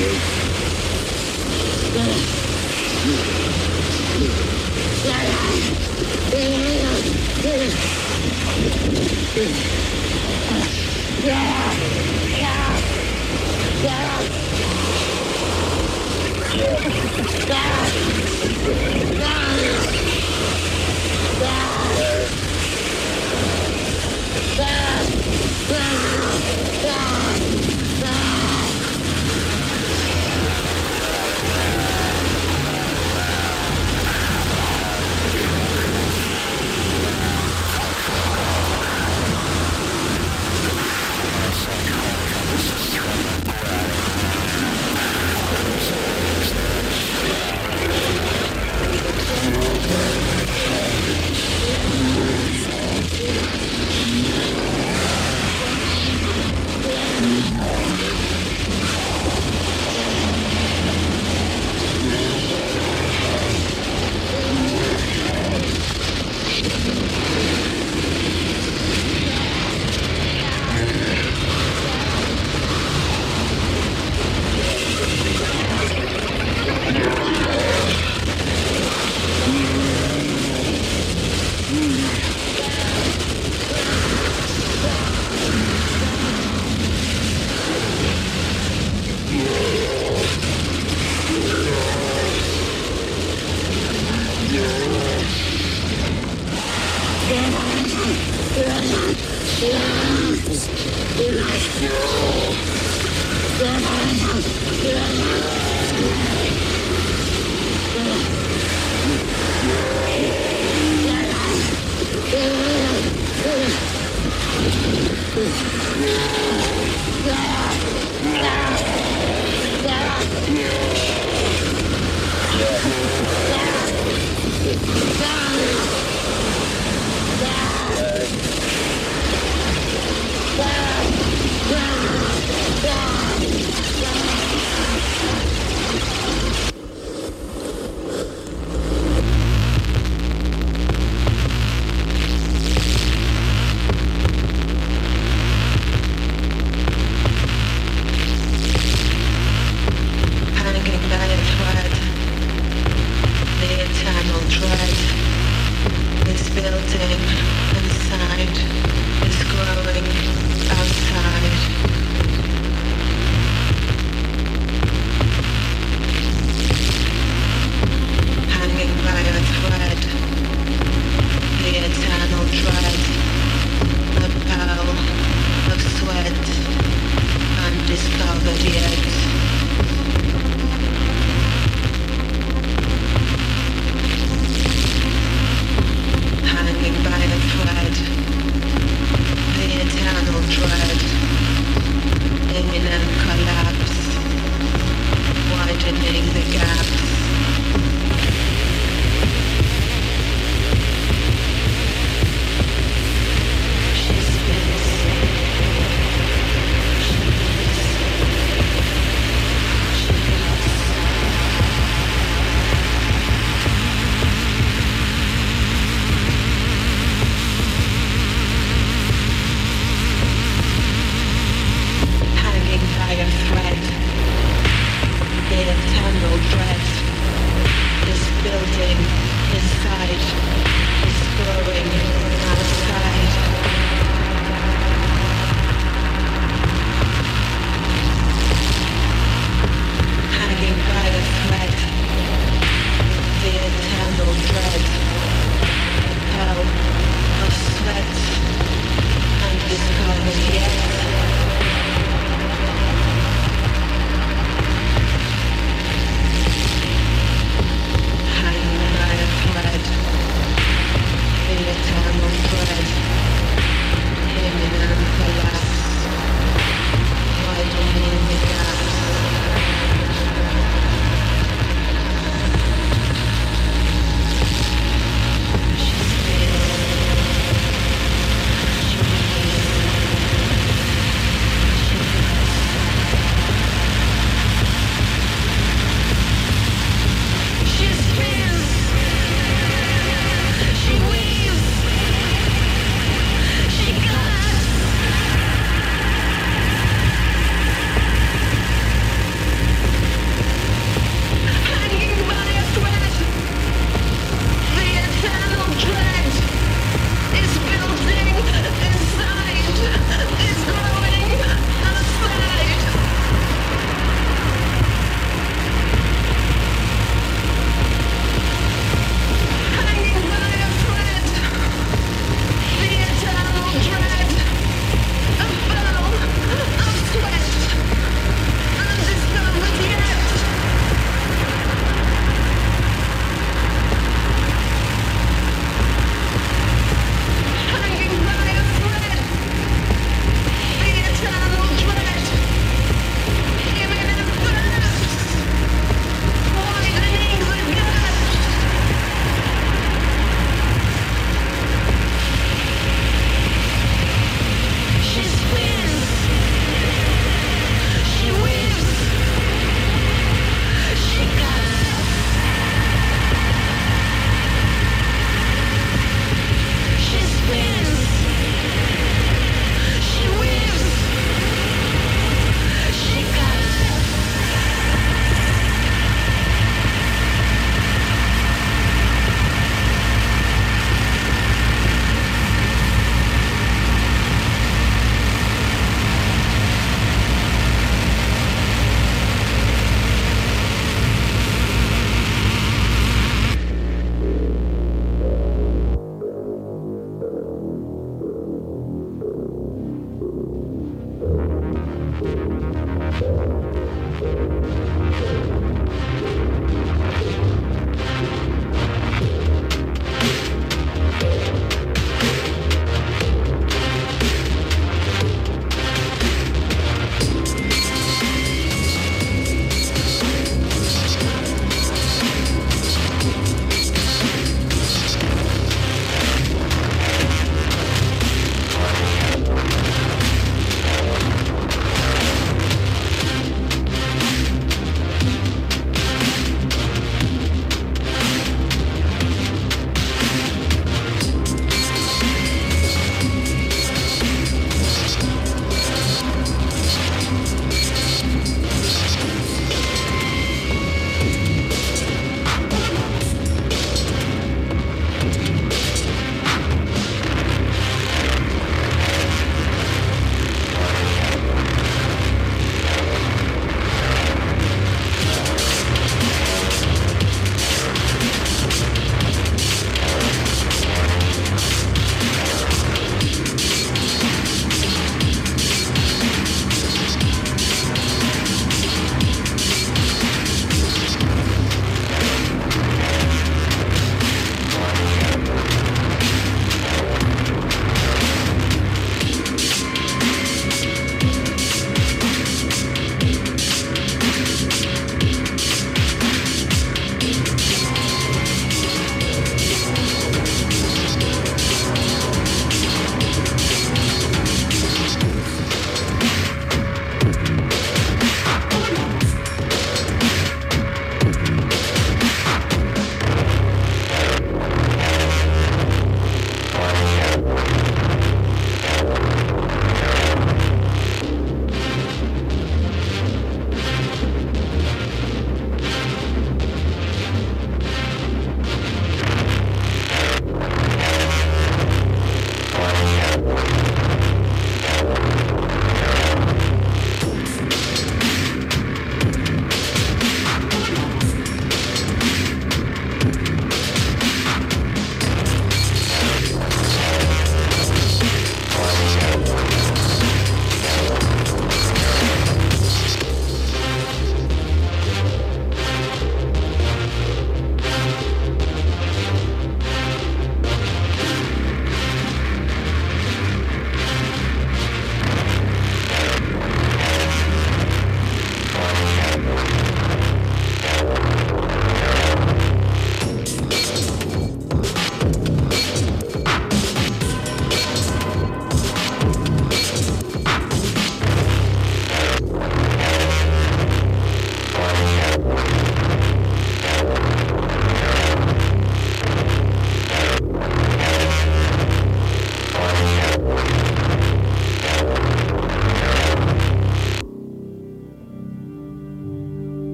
Panicking, bad,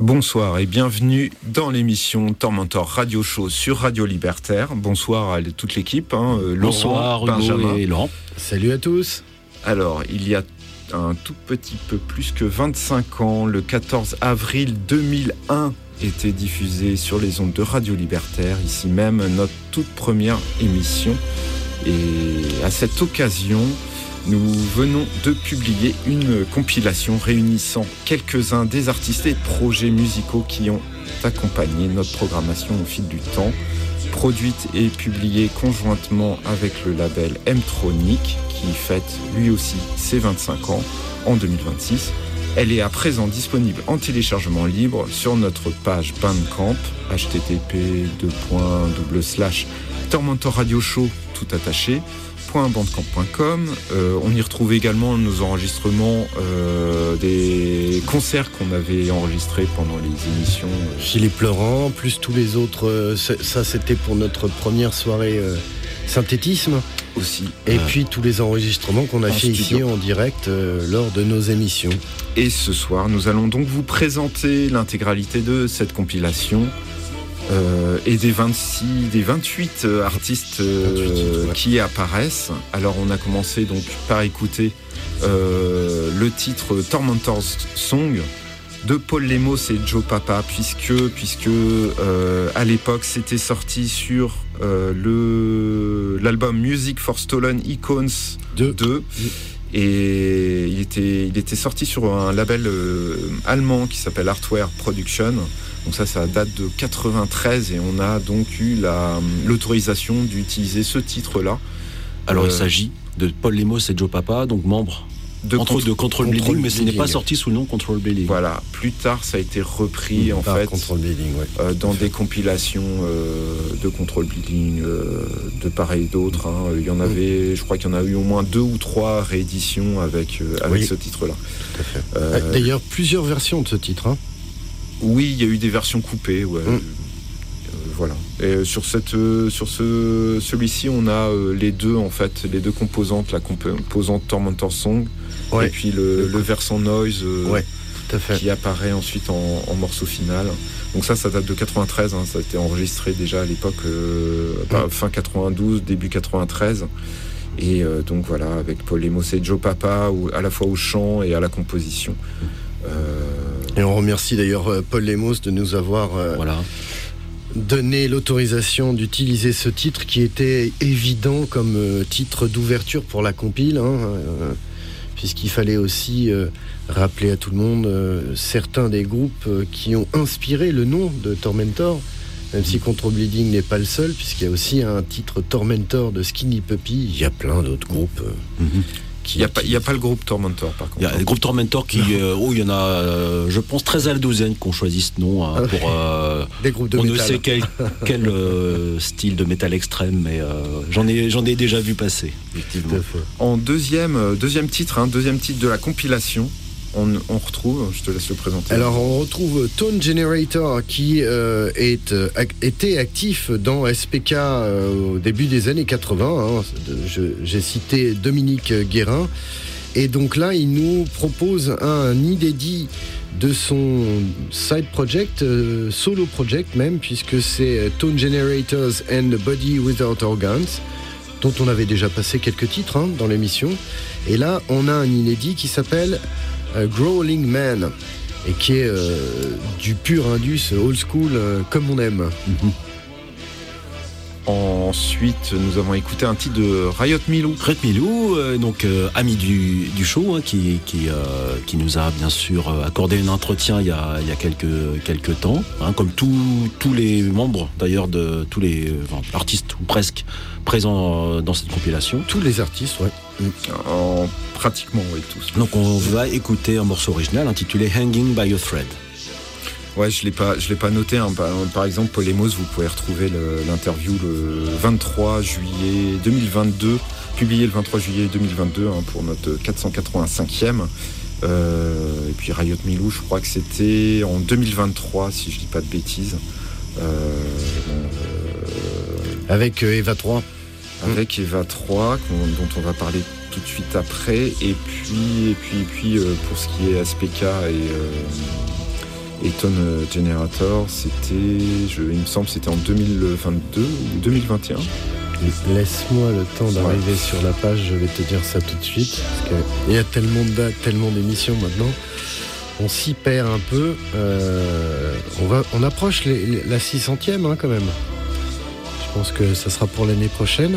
Bonsoir et bienvenue dans l'émission Tormentor Radio Show sur Radio Libertaire. Bonsoir à toute l'équipe, Bonsoir Laurent, Hugo Benjamin. et Laurent. Salut à tous. Alors, il y a un tout petit peu plus que 25 ans, le 14 avril 2001, était diffusé sur les ondes de Radio Libertaire, ici même notre toute première émission. Et à cette occasion, nous venons de publier une compilation réunissant quelques-uns des artistes et projets musicaux qui ont accompagné notre programmation au fil du temps, produite et publiée conjointement avec le label M-Tronic, qui fête lui aussi ses 25 ans en 2026. Elle est à présent disponible en téléchargement libre sur notre page Bandcamp, http://tormentorradioshow, tout attaché, .bandcamp.com. On y retrouve également nos enregistrements des concerts qu'on avait enregistrés pendant les émissions. Philippe Laurent, plus tous les autres, ça c'était pour notre première soirée synthétisme. Aussi. Et puis tous les enregistrements qu'on a fait ici en direct lors de nos émissions. Et ce soir, nous allons donc vous présenter l'intégralité de cette compilation et des 28 artistes qui apparaissent. Alors on a commencé donc par écouter le titre Tormentor's Song de Paul Lemos et Joe Papa, puisque à l'époque c'était sorti sur l'album Music for Stolen Icons 2. Et il était sorti sur un label allemand qui s'appelle Artware Production. Donc ça date de 93 et on a donc eu l'autorisation d'utiliser ce titre-là. Alors il s'agit de Paul Lemos et Joe Papa, donc membres de Control Bleeding, mais ce n'est pas sorti sous le nom Control Bleeding. Voilà, plus tard ça a été repris en fait Bleeding, dans des compilations de Control Bleeding, de part et d'autre. Il y en avait, je crois qu'il y en a eu au moins 2 ou 3 rééditions avec ce titre-là. Tout à fait. D'ailleurs, plusieurs versions de ce titre. Oui, il y a eu des versions coupées, ouais. Voilà. Et sur celui-ci, on a les deux composantes, la composante Tormentor's Song et puis le versant noise tout à fait. qui apparaît ensuite en morceau final. Donc ça date de 93, ça a été enregistré déjà à l'époque, fin 92, début 93. Et donc voilà, avec Paul Lemos et Joe Papa, à la fois au chant et à la composition. Et on remercie d'ailleurs Paul Lemos de nous avoir donné l'autorisation d'utiliser ce titre qui était évident comme titre d'ouverture pour la compile, puisqu'il fallait aussi rappeler à tout le monde certains des groupes qui ont inspiré le nom de Tormentor, même si Control Bleeding n'est pas le seul, puisqu'il y a aussi un titre Tormentor de Skinny Puppy. Il y a plein d'autres groupes. Il n'y a pas le groupe Tormentor par contre. Il y a le groupe Tormentor qui, il y en a, je pense, 13 à la douzaine qu'on choisit ce nom pour des groupes de on métal. ne sait quel style de métal extrême, mais j'en ai déjà vu passer, effectivement. En deuxième titre de la compilation, on retrouve, je te laisse le présenter. Alors on retrouve Tone Generator qui était actif dans SPK au début des années 80. J'ai cité Dominique Guérin. Et donc là, il nous propose un inédit de son side project, solo project même, puisque c'est Tone Generators and Body Without Organs, dont on avait déjà passé quelques titres dans l'émission. Et là, on a un inédit qui s'appelle Growling Man, et qui est du pur indus old school comme on aime. Ensuite, nous avons écouté un titre de Riot Milou. Riot Milou, donc ami du show, qui nous a bien sûr accordé un entretien il y a quelques temps, comme tous les membres d'ailleurs de tous les artistes ou presque présents dans cette compilation. Tous les artistes, Pratiquement, oui, tous. Donc on va écouter un morceau original intitulé Hanging by a Thread. Ouais, je l'ai pas noté. Par exemple, Paul Lemos, vous pouvez retrouver l'interview le 23 juillet 2022, publié le 23 juillet 2022 pour notre 485e. Et puis Riot Milou, je crois que c'était en 2023, si je dis pas de bêtises. Avec Eva 3. Avec Eva 3, dont on va parler tout de suite après. Et puis pour ce qui est SPK Et Tone Generator, il me semble, c'était en 2022 ou 2021. Laisse-moi le temps d'arriver sur la page, je vais te dire ça tout de suite. Parce qu'il y a tellement de dates, tellement d'émissions maintenant. On s'y perd un peu. On approche la 600e quand même. Je pense que ça sera pour l'année prochaine.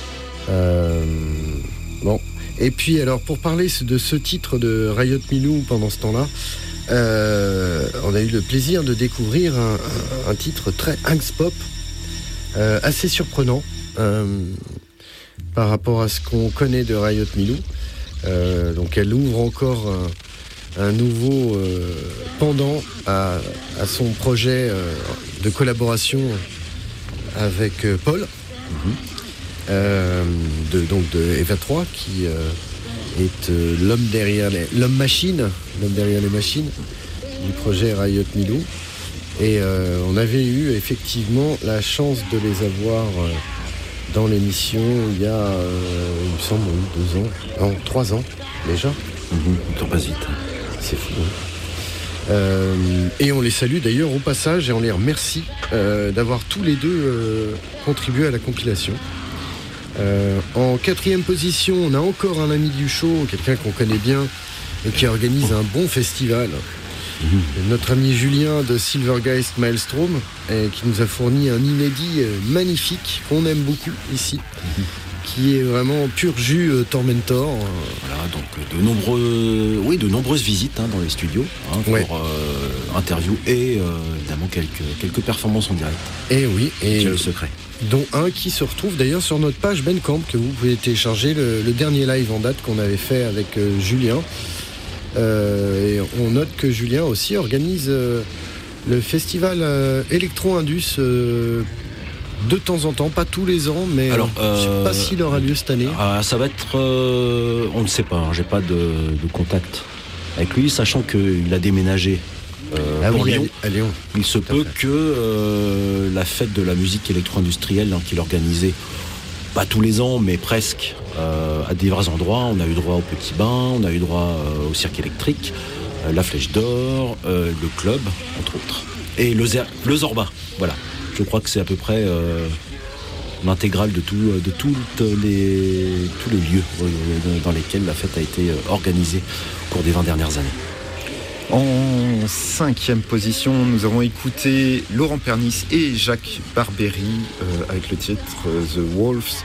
Bon. Et puis alors pour parler de ce titre de Riot Milou pendant ce temps-là, on a eu le plaisir de découvrir un titre très Angst Pop, assez surprenant par rapport à ce qu'on connaît de Riot Milou. Donc elle ouvre encore un nouveau pendant à son projet de collaboration avec Paul, de Eva 3, qui est l'homme machine derrière les machines du projet Riot Milou. Et on avait eu effectivement la chance de les avoir dans l'émission il y a, il me semble, 2 ans, non, 3 ans déjà. Le temps passe vite. C'est fou. Et on les salue d'ailleurs au passage et on les remercie d'avoir tous les deux contribué à la compilation. En 4e position, on a encore un ami du show, quelqu'un qu'on connaît bien et qui organise un bon festival. Notre ami Julien de Silvergeist Maelstrom, qui nous a fourni un inédit magnifique qu'on aime beaucoup ici, qui est vraiment pur jus Tormentor. Voilà, donc de nombreuses visites dans les studios pour interviews et évidemment quelques performances en direct. Et oui, et le secret. Dont un qui se retrouve d'ailleurs sur notre page Bandcamp, que vous pouvez télécharger, le dernier live en date qu'on avait fait avec Julien. Et on note que Julien aussi organise le festival Electro-Indus de temps en temps, pas tous les ans, mais alors, je sais pas s'il aura lieu cette année. Ça va être... on ne sait pas, j'ai pas de contact avec lui, sachant qu'il a déménagé pour Lyon. À Lyon. Il se peut que la fête de la musique électro-industrielle qu'il organisait, pas tous les ans, mais presque, à divers endroits. On a eu droit au Petit Bain, on a eu droit au Cirque électrique, la Flèche d'Or, le Club, entre autres. Et le Zorba, voilà. Je crois que c'est à peu près l'intégrale de tous les lieux dans lesquels la fête a été organisée au cours des 20 dernières années. En 5e position, nous avons écouté Laurent Pernis et Jacques Barbery avec le titre The Wolves.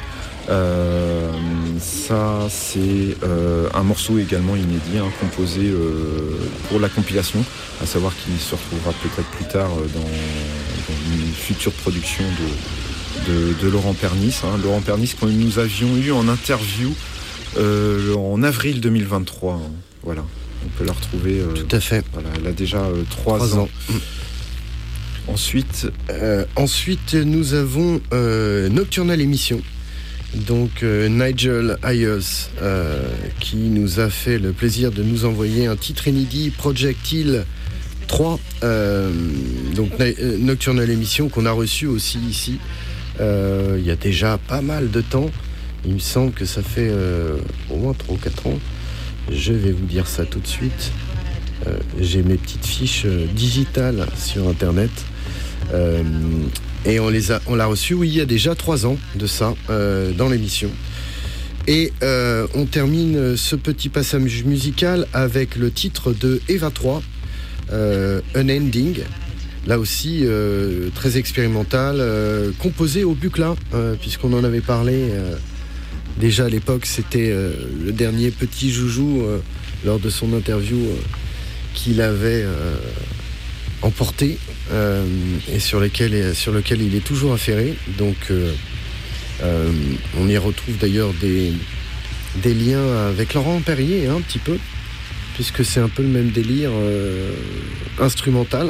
Ça, c'est un morceau également inédit, composé pour la compilation, à savoir qu'il se retrouvera peut-être plus tard dans une future production de Laurent Pernis. Laurent Pernis que nous avions eu en interview en avril 2023. Voilà. On peut la retrouver. Tout à fait. Voilà, elle a déjà 3 ans. Ensuite, nous avons Nocturnal Émission. Donc Nigel Ayers qui nous a fait le plaisir de nous envoyer un titre inédit, Projectile 3. Donc Nocturnal Émission qu'on a reçu aussi ici. Il y a déjà pas mal de temps. Il me semble que ça fait au moins 3 ou 4 ans. Je vais vous dire ça tout de suite. J'ai mes petites fiches digitales sur Internet. Et on l'a reçu, oui, il y a déjà 3 ans de ça, dans l'émission. Et on termine ce petit passage musical avec le titre de Eva 3, Unending. Là aussi, très expérimental, composé au Bucla, puisqu'on en avait parlé... Déjà à l'époque, c'était le dernier petit joujou lors de son interview qu'il avait emporté et sur lequel il est toujours affairé. Donc on y retrouve d'ailleurs des liens avec Laurent Perrier, un petit peu, puisque c'est un peu le même délire instrumental.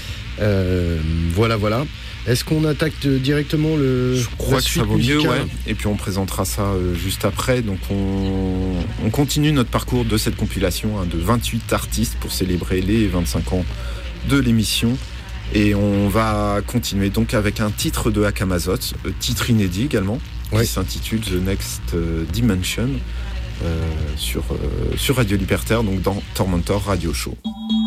Voilà. Est-ce qu'on attaque directement Je crois que ça vaut mieux, ouais. Et puis on présentera ça juste après. Donc on continue notre parcours de cette compilation de 28 artistes pour célébrer les 25 ans de l'émission. Et on va continuer donc avec un titre de Akamazot, titre inédit également, qui s'intitule The Next Dimension sur Radio Libertaire, donc dans Tormentor Radio Show.